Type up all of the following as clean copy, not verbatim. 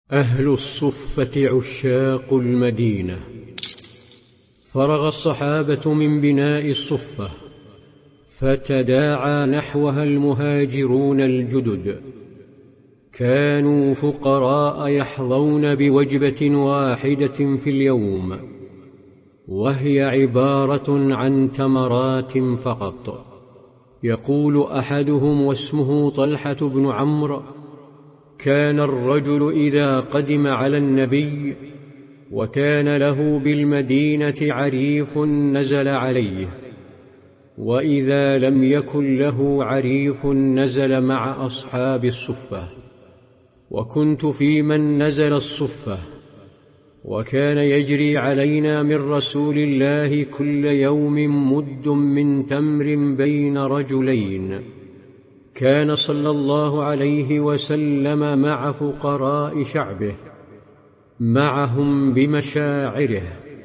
أهل الصفة عشاق المدينة. فرغ الصحابة من بناء الصفة، فتداعى نحوها المهاجرون الجدد. كانوا فقراء يحظون بوجبة واحدة في اليوم، وهي عبارة عن تمرات فقط. يقول أحدهم واسمه طلحة بن عمرو: كان الرجل إذا قدم على النبي وكان له بالمدينة عريف نزل عليه، وإذا لم يكن له عريف نزل مع أصحاب الصفة، وكنت في من نزل الصفة. وكان يجري علينا من رسول الله كل يوم مد من تمر بين رجلين. كان صلى الله عليه وسلم مع فقراء شعبه، معهم بمشاعره،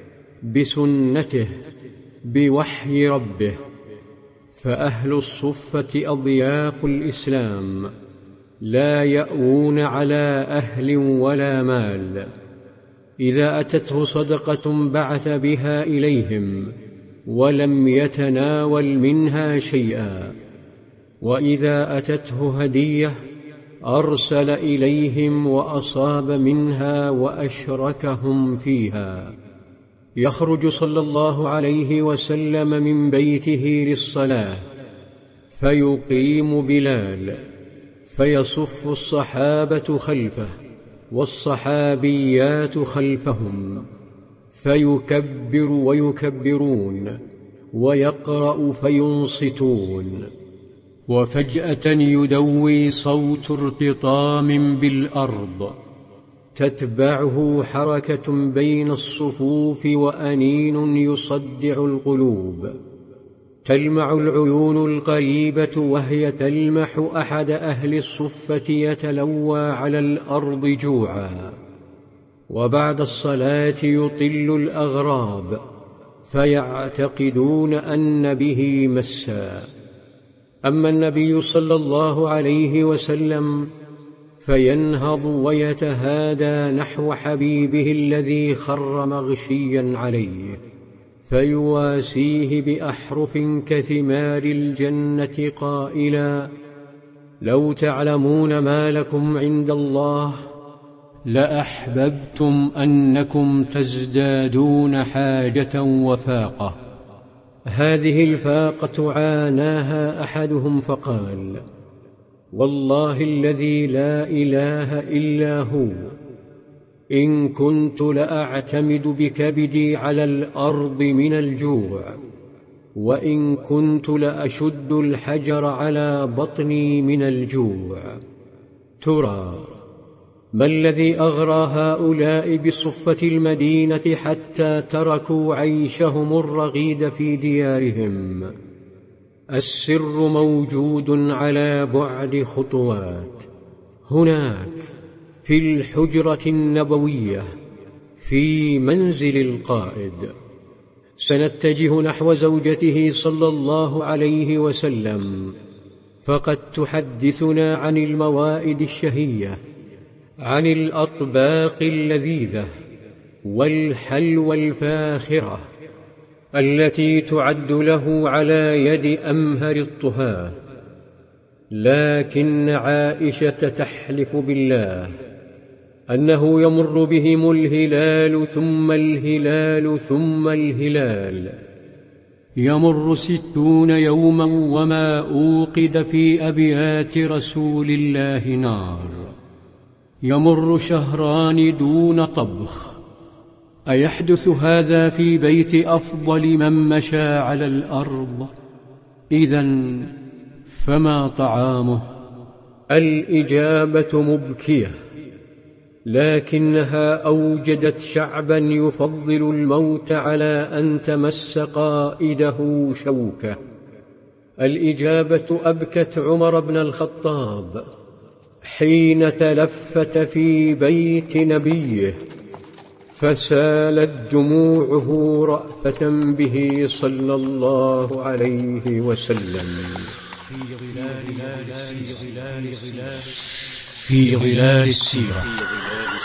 بسنته، بوحي ربه. فأهل الصفة أضياف الإسلام، لا يأوون على أهل ولا مال. إذا أتته صدقة بعث بها إليهم ولم يتناول منها شيئا، وإذا أتته هدية أرسل إليهم وأصاب منها وأشركهم فيها. يخرج صلى الله عليه وسلم من بيته للصلاة، فيقيم بلال، فيصف الصحابة خلفه والصحابيات خلفهم، فيكبر ويكبرون، ويقرأ فينصتون. وفجأة يدوي صوت ارتطام بالأرض، تتبعه حركة بين الصفوف وأنين يصدع القلوب. تلمع العيون القريبة وهي تلمح أحد أهل الصفة يتلوى على الأرض جوعا. وبعد الصلاة يطل الأغراب، فيعتقدون أن به مسا. أما النبي صلى الله عليه وسلم فينهض ويتهادى نحو حبيبه الذي خر مغشيا عليه، فيواسيه بأحرف كثمار الجنة قائلا: لو تعلمون ما لكم عند الله لأحببتم أنكم تزدادون حاجة وفاقة. هذه الفاقة عاناها أحدهم فقال: والله الذي لا إله إلا هو، إن كنت لأعتمد بكبدي على الأرض من الجوع، وإن كنت لأشد الحجر على بطني من الجوع. ترى ما الذي أغرى هؤلاء بصفة المدينة حتى تركوا عيشهم الرغيد في ديارهم؟ السر موجود على بعد خطوات، هناك في الحجرة النبوية، في منزل القائد. سنتجه نحو زوجته صلى الله عليه وسلم، فقد تحدثنا عن الموائد الشهية، عن الأطباق اللذيذة والحلوى الفاخرة التي تعد له على يد أمهر الطهاة. لكن عائشة تحلف بالله أنه يمر بهم الهلال ثم الهلال ثم الهلال، يمر 60 يوما وما أوقد في أبيات رسول الله نار، يمر 2 شهران دون طبخ. أيحدث هذا في بيت أفضل من مشى على الأرض؟ إذن فما طعامه؟ الإجابة مبكية، لكنها أوجدت شعبا يفضل الموت على أن تمس قائده شوكة. الإجابة أبكت عمر بن الخطاب حين تلفت في بيت نبيه، فسالت دموعه رأفة به صلى الله عليه وسلم. في ظلال السيرة.